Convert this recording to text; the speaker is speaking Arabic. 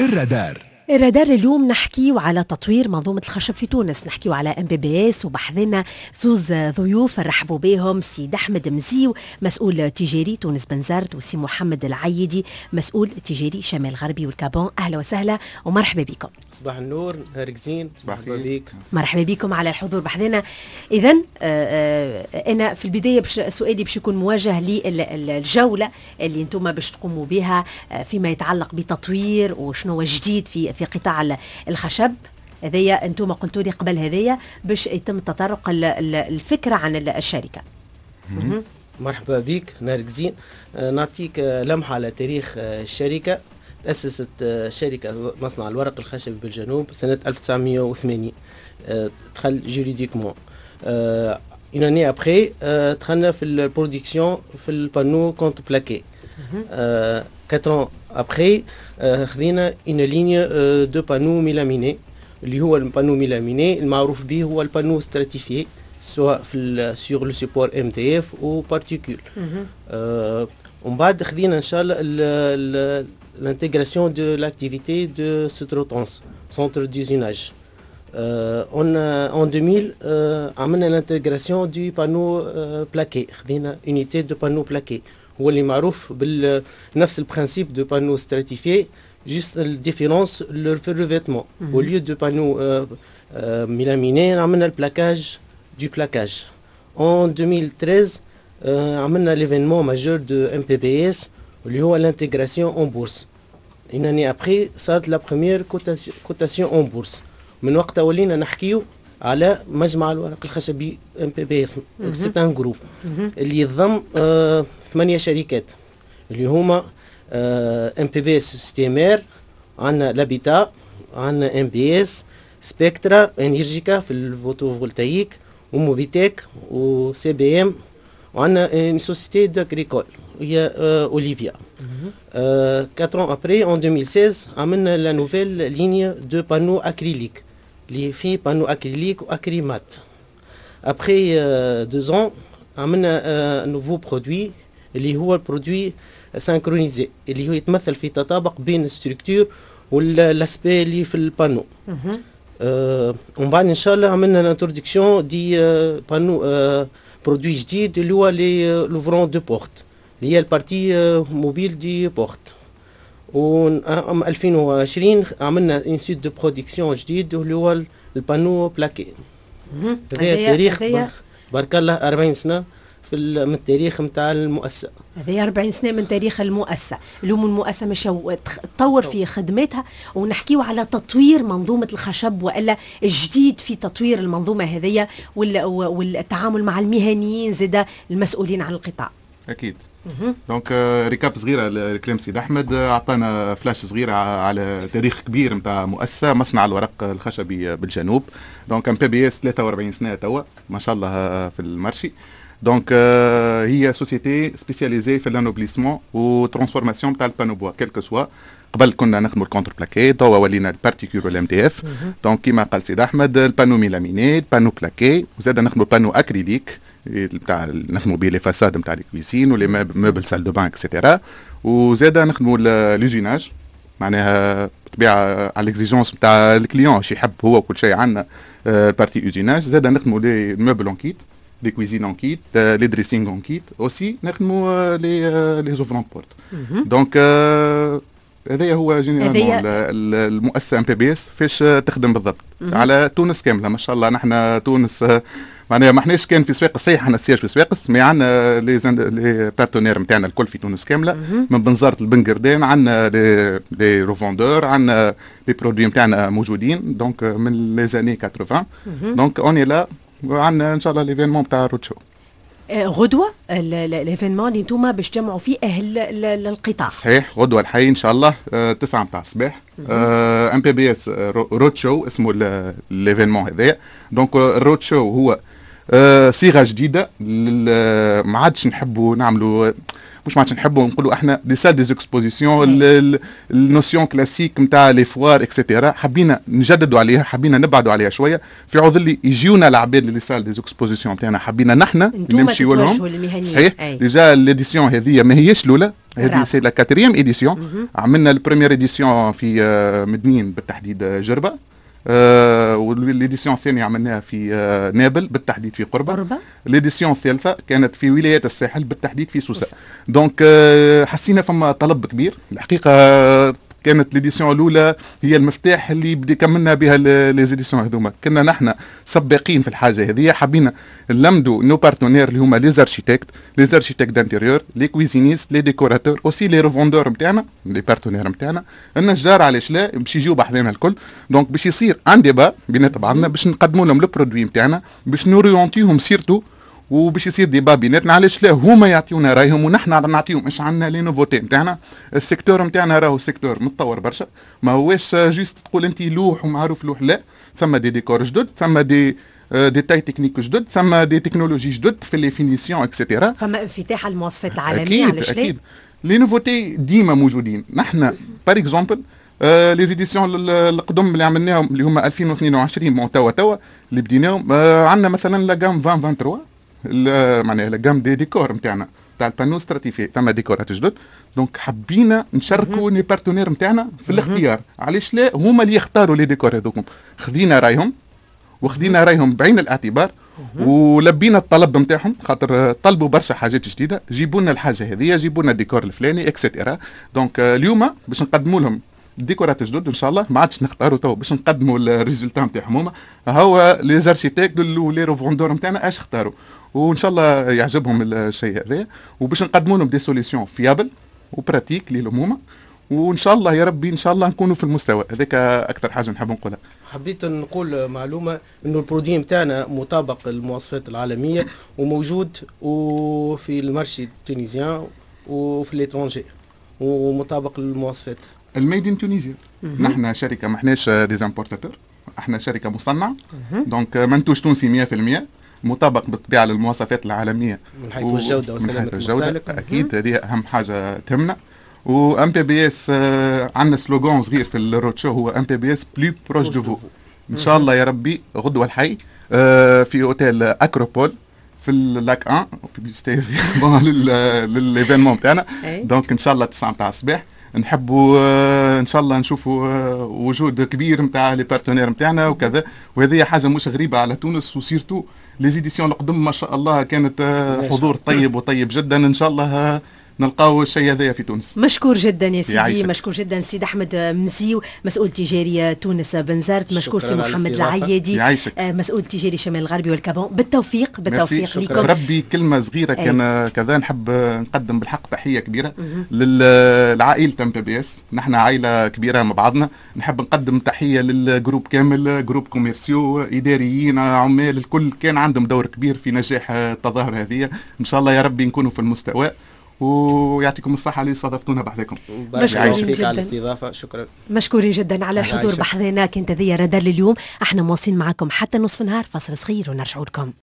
الرادار اليوم نحكيو على تطوير منظومة الخشب في تونس، نحكيو على MPBS وبحثنا زوز ضيوف نرحبوا بهم، سيد أحمد مزيو مسؤول تجاري تونس بنزرت، وسي محمد العيدي مسؤول تجاري شمال غربي والكابون. أهلا وسهلا ومرحبا بكم. صباح النور، نهارك زين، مرحبا بك. مرحبا بكم على الحضور بحثنا. إذن أنا في البداية سؤالي باش يكون موجه للجولة اللي انتم باش تقوموا بها فيما يتعلق بتطوير وشنو جديد في قطاع الخشب. هذيا انتم قلتوا لي قبل هذيا باش يتم تطرق الفكرة عن الشركة. مرحبا بك، نهارك زين. نعطيك لمحة على تاريخ الشركة. تأسست شركة مصنع الورق الخشبي بالجنوب سنة 1980. دخل جوريديكمون une année après دخلنا في البرودكسيون في البانو كونت بلاكي. 4 ans après خذينا une ligne de panneaux mélaminés اللي هو البانو ميلاميني المعروف به هو البانو ستراتيفيي سواء في sur le support MDF ou particule. ومن بعد خذينا ان شاء الله l'intégration de l'activité de sous-traitance, centre d'usinage. En 2000, عملنا l'intégration du panneau plaqué. خذينا unité de panneau plaqué. هو اللي معروف بنفس البرانسيب de panneau stratifié, juste la différence في revêtement. Au lieu de panneau mélaminé, عملنا le plaquage du plaquage. En 2013, عملنا l'événement majeur de MPBS اللي هو l'intégration en bourse. Une année après, صارت la première cotation en bourse. من وقتها ولينا نحكيو على مجمع الورق الخشبي MPBS. C'est un groupe اللي يضم 8 شركات اللي هما MPBS سيستيمير، عندنا لابيتا، عندنا MBS، سبيكترا، انرجيكا في الفوتوفولتايك، وموبيتيك، وCBM، وعندنا une société d'agricole هي Olivia. 4 ans après, en 2016, عملنا la nouvelle ligne de panneaux acryliques اللي فيه panneaux acryliques و acrymat. Après 2 ans, عملنا un nouveau produit اللي هو البرودوي synchronisé اللي هو يتمثل في تطابق بين الستركتور والاسبي اللي في البانو. ومن بعد ان شاء الله عملنا الانترودكسيون دي بانو برودوي جديد اللي هو لي لوفرون دو بورت اللي هي البارتي موبيل دي بورت. و 2020 عملنا ان سيت دو برودكسيون جديد اللي هو البانو بلاكي. هذا تاريخ بارك الله 40 سنه من التاريخ نتاع المؤسسه. هذه 40 سنه من تاريخ المؤسسه. اليوم المؤسسه مش تطور في خدمتها، ونحكيو على تطوير منظومه الخشب والا الجديد في تطوير المنظومه هذه والتعامل مع المهنيين زاد المسؤولين عن القطاع. اكيد. دونك ريكاب صغيره لكلام سيد احمد، اعطانا فلاش صغيره على تاريخ كبير نتاع مؤسسه مصنع الورق الخشبي بالجنوب. دونك MPBS 43 سنه توا ما شاء الله في المارشي. دونك هي سوسيتي سبيسياليزي في الانوبليسمون و ترانسفورماسيون تاع البانو بوا كيلكو سوا. قبل كنا نخدموا الكونتر بلاكي، توا ولينا البارتيكول والام دي اف. دونك كيما قال سيد احمد البانو ميلاميني، البانو بلاكي، وزاد نخدموا البانو اكريليك نتاع نخدموا به لي فاساد نتاع لي كويسين ولي موبل سال دو بان اكسيتيرا. وزاد نخدموا لوزيناج، معناها بطبيعه على ليكزيجونس نتاع الكليون شي يحب هو كل شيء عندنا بارتي اوزيناج. زاد نخدموا لي موبل اون كيت، les cuisines en kit, les dressings en kit. Aussi, nous les ouvrants de porte. Donc, هذا هو جينيرالمون المؤسسة MPBS فاش تخدم بالضبط على تونس كاملة. ما شاء الله نحن تونس معناها ما احناش كان في صفاقس، صحيح احنا السياج في صفاقس، مي عندنا لي بارتنير نتاعنا الكل في تونس كاملة، من بنزرت البنقردان عندنا لي روفوندور، عندنا لي برودوي نتاعنا موجودين دونك من لي زاني 80. دونك اوني لا وعندنا ان شاء الله ليفينمون بتاع روتشو غدوه، ليفينمون اللي انتم باش تجمعوا فيه اهل القطاع. صحيح، غدوه الحي ان شاء الله 9 متاع الصباح. MPBS روتشو اسمه ليفينمون هذايا. دونك الروتشو هو صيغه جديده، ما عادش نحبوا نعملوا، مش ما عادش نحبوا نقولوا احنا دي سال دي اكسبوزيسيون، النوسيون كلاسيك نتاع لي فوار اكسيتيرا، حبينا نجددوا عليها، حبينا نبعدوا عليها شويه في عوض اللي يجيونا العباد لي سال دي اكسبوزيسيون نتاعنا، حبينا نحن نمشيو لهم. صحيح، ديجا ليديسيون هذه ما هيش الاولى، هذه سي لا كاتريام ايديسيون. عملنا البريمير ايديسيون في مدنين بالتحديد جربه، والإديسيون الثانية عملناها في نابل بالتحديد في قربة. الإديسيون الثالثة كانت في ولاية الساحل بالتحديد في سوسة. دونك حسينا فما طلب كبير الحقيقة. كانت ليديسيون الاولى هي المفتاح اللي بدي كملنا بها ليزيديسيون هذوما. كنا نحن سباقين في الحاجه هذه، حبينا نلمدوا نو بارتنير اللي هما لي زارشيتكت دانتيريور، لي كويزينيست، لي ديكوراتور، اوسي لي ريفوندور نتاعنا، لي بارتنير نتاعنا، النجار علاش لا باش يجيو بحذانا الكل. دونك باش يصير ان ديبا بينات بعضنا باش نقدموا لهم البرودوي نتاعنا، باش نوريونتيهم سيرتو، وباش يصير ديبا بيناتنا علاش لا هما يعطيونا رايهم ونحن نعطيهم ايش عندنا لي نوفوتي نتاعنا. السيكتور نتاعنا راهو سيكتور متطور برشا، ما هوش جوست تقول انت لوح ومعروف لوح، لا ثم دي ديكور جدد، ثم دي تاي تكنيك جدد، ثم دي تكنولوجي جدد في لي فينيسيون اكسيتيرا. ثم انفتاح المواصفات العالميه علاش لا. اكيد لي نوفوتي ديما موجودين. نحن بار اكزومبل لي زيديسيون القدم اللي عملناهم اللي هما 2022 مع توا اللي بديناهم، عندنا مثلا لا جام 2023 معناها لا جام دي ديكور نتاعنا تاع البانو ستراتيفي، ثم ديكورات جدد. دونك حبينا نشاركوا لي بارتنير نتاعنا في الاختيار، علاش لا هما اللي يختاروا لي ديكور هذوكم. خذينا رايهم وخذينا رايهم بعين الاعتبار، ولبينا الطلب نتاعهم، خاطر طلبوا برشا حاجات جديده، جيبوا لنا الحاجه هذه، جيبوا لنا الديكور الفلاني اكسيتيرا. دونك اليوم باش نقدموا لهم ديكورات جدد ان شاء الله، ما عادش نختاروا تو باش نقدموا الريزولتا نتاعهم هما. هو لي زارشيتيكت ولي ريفوندور نتاعنا اش اختاروا، وان شاء الله يعجبهم الشيء هذا، وباش نقدموا لهم دي سوليسيون فيابل وبراتيك للامومه، وان شاء الله يا ربي ان شاء الله نكونوا في المستوى هذاك. اكثر حاجه نحب نقولها. حبيت نقول معلومه انه البرودوي نتاعنا مطابق للمواصفات العالميه وموجود وفي المارشي التونيزيان وفي ليترونجي ومطابق للمواصفات. الميد ان تونيزيا. نحن شركه ما احناش ديزامبورتاتور، احنا شركه مصنع. دونك منتوج تونسي 100%، مطابق بالطبيعه للمواصفات العالميه من حيث الجوده وسلامه المستهلك. اكيد هذه اهم حاجه تهمنا. و ام بي بي اس عندنا سلوغان صغير في الرود شو، هو ام بي بي اس بلو بروش دو فو. ان شاء الله يا ربي غدوه الحي في اوتيل اكروبول في اللاك 1 للايفينمون تاعنا. دونك ان شاء الله 9 تاع الصباح نحبوا ان شاء الله نشوفوا وجود كبير نتاع لي بارتنير نتاعنا وكذا. وهذه حاجه مش غريبه على تونس، وسيرتو لي زيديسيون القدم ما شاء الله كانت حضور طيب وطيب جدا. ان شاء الله نلقاو الشيء هذايا في تونس. مشكور جدا يا سيدي، مشكور جدا سيد احمد مسيو مسؤول تجاري تونس بنزرت. مشكور سي محمد العيادي مسؤول تجاري شمال الغربي والكابون. بالتوفيق لكم. ربي كلمه صغيره كان كذا نحب نقدم بالحق تحيه كبيره للعائله ام بي بي اس. نحن عائله كبيره مع بعضنا. نحب نقدم تحيه للجروب كامل، جروب كوميرسيو، اداريين، عمال، الكل كان عندهم دور كبير في نجاح التظاهره هذه. ان شاء الله يا ربي نكونوا في المستوى، ويعطيكم الصحة اللي استضفتونا بحذاكم. مشكورين جدا على الاستضافة. شكرا. مشكورين جدا على الحضور بحذانا. كانت هذه رادار لليوم، احنا مواصلين معكم حتى نصف النهار. فاصل صغير ونرجعوا لكم.